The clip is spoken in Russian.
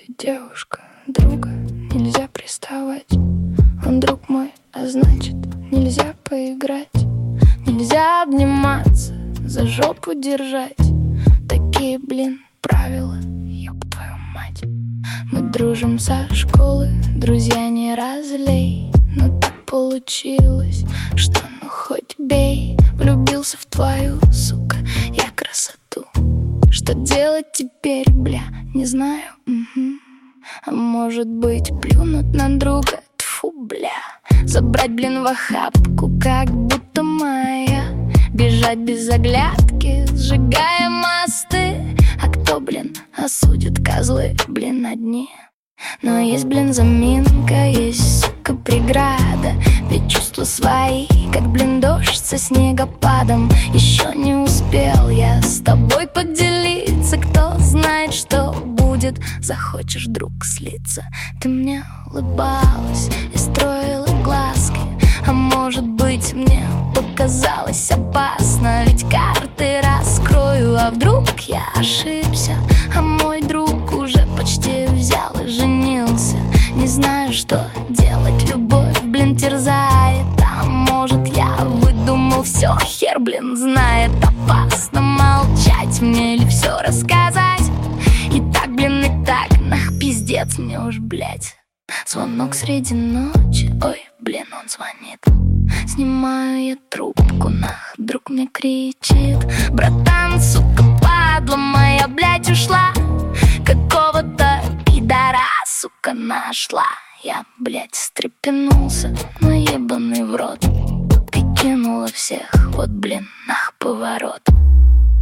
Ты девушка, друга, нельзя приставать. Он друг мой, а значит, нельзя поиграть. Нельзя обниматься, за жопу держать. Такие, правила, ёб твою мать. Мы дружим со школы, друзья не разлей. Но так получилось, что ну хоть бей. Влюбился в твою, сука, я красоту. Что делать теперь, не знаю. А может быть, плюнуть на друга, тьфу, забрать, в охапку, как будто моя. Бежать без оглядки, сжигая мосты. А кто, осудит козлы, одни. Но есть, заминка, есть, сука, преграда. Ведь чувства свои, как, дождь со снегопадом. Еще не успел я с тобой поделиться. Кто знает, что будет, захочешь, друг, слиться. Ты мне улыбалась и строила глазки. А может быть, мне показалось опасно. Ведь карты раскрою, а вдруг я ошибся. А мой друг уже почти взял и женился. Не знаю, что делать, любовь, терзает. А может, я выдумал все, хер, знает. Опасно молчать мне или все рассказать. И так, и так, пиздец мне уж, Звонок среди ночи, ой, он звонит. Снимаю я трубку, друг мне кричит: братан, сука, падла моя, ушла. Какого-то пидора, сука, нашла. Я, встрепенулся, ебаный в рот. Ты кинула всех, вот, поворот.